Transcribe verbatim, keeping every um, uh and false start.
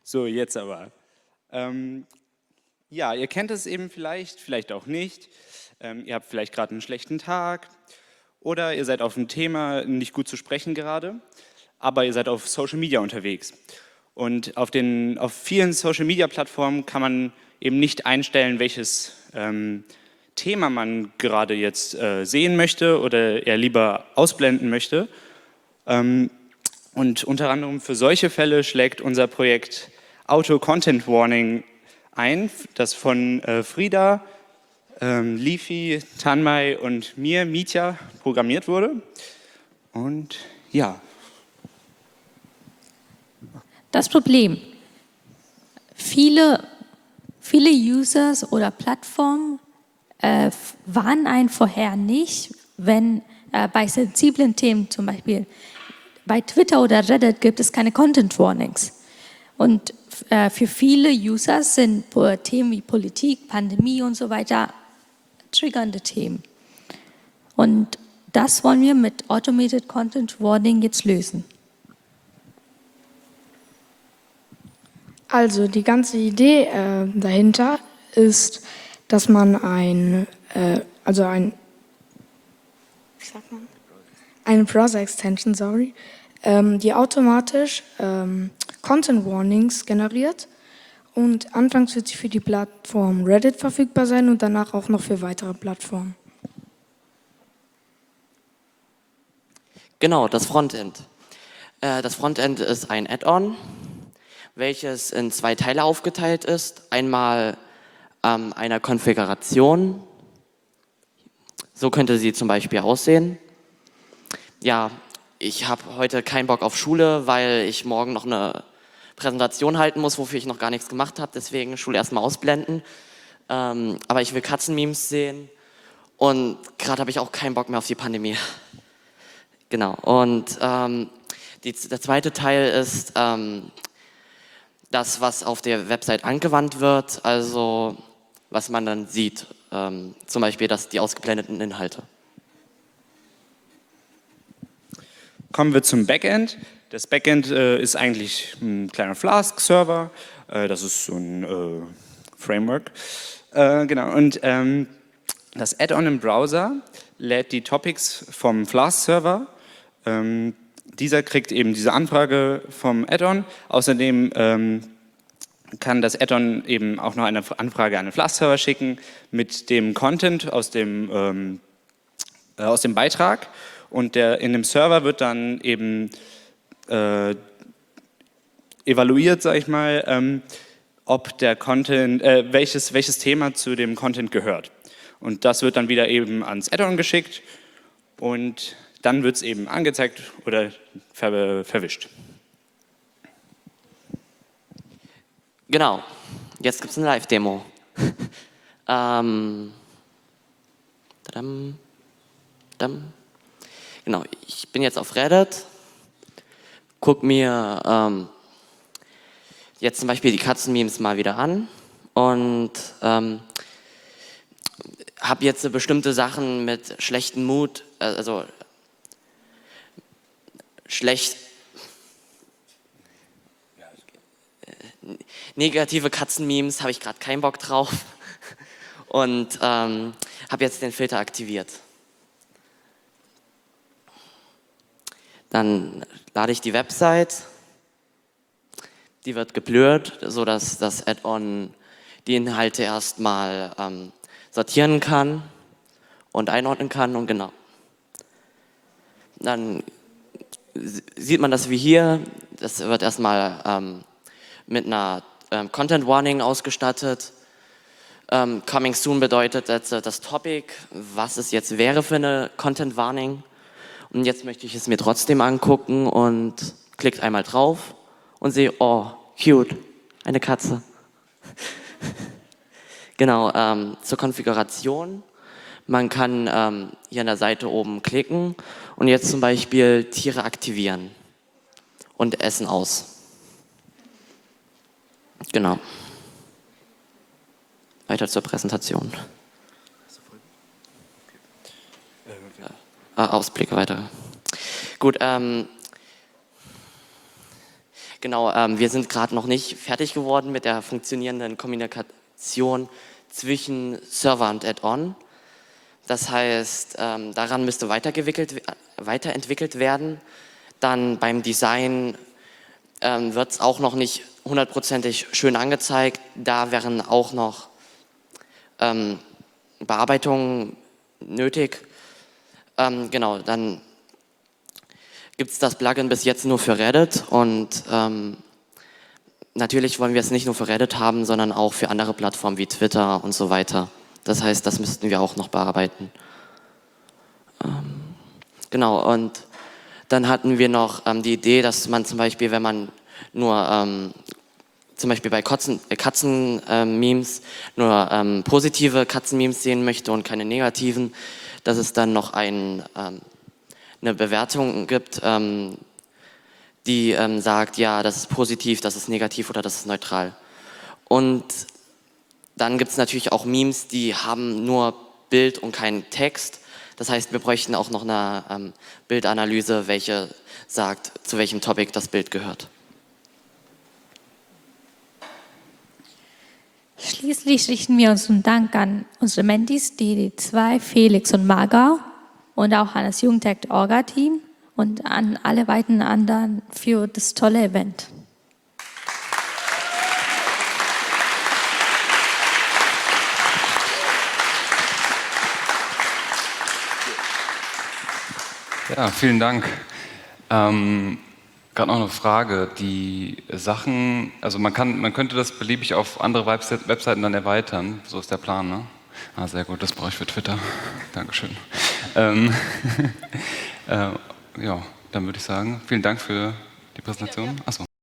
So, jetzt aber. Ähm, ja, ihr kennt es eben vielleicht, vielleicht auch nicht. Ähm, ihr habt vielleicht gerade einen schlechten Tag oder ihr seid auf ein Thema nicht gut zu sprechen gerade, aber ihr seid auf Social Media unterwegs. Und auf, den, auf vielen Social Media Plattformen kann man eben nicht einstellen, welches ähm, Thema man gerade jetzt äh, sehen möchte oder eher lieber ausblenden möchte. Ähm, und unter anderem für solche Fälle schlägt unser Projekt Auto Content Warning ein, das von äh, Frieda, ähm, Lifi, Tanmay und mir, Mitya, programmiert wurde. Und ja. Das Problem, viele, viele Users oder Plattformen äh, warnen einen vorher nicht, wenn äh, bei sensiblen Themen, zum Beispiel bei Twitter oder Reddit, gibt es keine Content Warnings. Und äh, für viele Users sind Themen wie Politik, Pandemie und so weiter triggernde Themen. Und das wollen wir mit Automated Content Warning jetzt lösen. Also die ganze Idee äh, dahinter ist, dass man ein, äh, also ein, wie sagt man? Eine Browser-Extension, sorry, ähm, die automatisch ähm, Content Warnings generiert und anfangs wird sie für die Plattform Reddit verfügbar sein und danach auch noch für weitere Plattformen. Genau, das Frontend. Äh, das Frontend ist ein Add-on, welches in zwei Teile aufgeteilt ist. Einmal ähm, einer Konfiguration. So könnte sie zum Beispiel aussehen. Ja, ich habe heute keinen Bock auf Schule, weil ich morgen noch eine Präsentation halten muss, wofür ich noch gar nichts gemacht habe. Deswegen Schule erstmal ausblenden. Ähm, aber ich will Katzenmemes sehen. Und gerade habe ich auch keinen Bock mehr auf die Pandemie. Genau. Und ähm, die, der zweite Teil ist ähm, das, was auf der Website angewandt wird, also was man dann sieht, ähm, zum Beispiel das, die ausgeblendeten Inhalte. Kommen wir zum Backend. Das Backend äh, ist eigentlich ein kleiner Flask-Server. Äh, das ist so ein äh, Framework. Äh, genau. Und ähm, das Add-on im Browser lädt die Topics vom Flask-Server. Ähm, dieser kriegt eben diese Anfrage vom Add-on. Außerdem ähm, kann das Add-on eben auch noch eine Anfrage an den Flask-Server schicken mit dem Content aus dem, ähm, äh, aus dem Beitrag. Und der, in dem Server wird dann eben äh, evaluiert, sage ich mal, ähm, ob der Content, äh, welches, welches Thema zu dem Content gehört. Und das wird dann wieder eben ans Add-on geschickt und dann wird es eben angezeigt oder ver verwischt. Genau, jetzt gibt es eine Live-Demo. ähm, tadam, tadam. Genau, ich bin jetzt auf Reddit, gucke mir ähm, jetzt zum Beispiel die Katzenmemes mal wieder an und ähm, habe jetzt bestimmte Sachen mit schlechtem Mut, also schlecht, äh, negative Katzenmemes habe ich gerade keinen Bock drauf und ähm, habe jetzt den Filter aktiviert. Dann lade ich die Website, die wird geblurrt, sodass das Add-on die Inhalte erstmal ähm, sortieren kann und einordnen kann und genau. Dann sieht man das wie hier, das wird erstmal ähm, mit einer ähm, Content Warning ausgestattet. Ähm, coming soon bedeutet das, das Topic, was es jetzt wäre für eine Content Warning. Und jetzt möchte ich es mir trotzdem angucken und klickt einmal drauf und sehe, oh, cute, eine Katze. Genau, ähm, zur Konfiguration. Man kann ähm, hier an der Seite oben klicken und jetzt zum Beispiel Tiere aktivieren und Essen aus. Genau. Weiter zur Präsentation. Ah, Ausblicke weiter. Gut, ähm, Genau, ähm, wir sind gerade noch nicht fertig geworden mit der funktionierenden Kommunikation zwischen Server und Add-on. Das heißt, ähm, daran müsste weiterentwickelt, weiterentwickelt werden. Dann beim Design ähm, wird es auch noch nicht hundertprozentig schön angezeigt. Da wären auch noch ähm, Bearbeitungen nötig. Ähm, genau, dann gibt es das Plugin bis jetzt nur für Reddit und ähm, natürlich wollen wir es nicht nur für Reddit haben, sondern auch für andere Plattformen wie Twitter und so weiter. Das heißt, das müssten wir auch noch bearbeiten. Ähm, genau, und dann hatten wir noch ähm, die Idee, dass man zum Beispiel, wenn man nur ähm, zum Beispiel bei Katzen-Memes äh, Katzen, äh, nur ähm, positive Katzen-Memes sehen möchte und keine negativen, dass es dann noch ein, ähm, eine Bewertung gibt, ähm, die ähm, sagt, ja, das ist positiv, das ist negativ oder das ist neutral. Und dann gibt es natürlich auch Memes, die haben nur Bild und keinen Text. Das heißt, wir bräuchten auch noch eine ähm, Bildanalyse, welche sagt, zu welchem Topic das Bild gehört. Schließlich richten wir unseren Dank an unsere Mentis, die, die zwei, Felix und Marga, und auch an das Jugendtech-Orga-Team und an alle weiteren anderen für das tolle Event. Ja, vielen Dank. Ähm, Gerade noch eine Frage. Die Sachen, also man kann, man könnte das beliebig auf andere Webse- Webseiten dann erweitern. So ist der Plan, ne? Ah, sehr gut, das brauche ich für Twitter. Dankeschön. Ähm, äh, ja, dann würde ich sagen, vielen Dank für die Präsentation. Achso.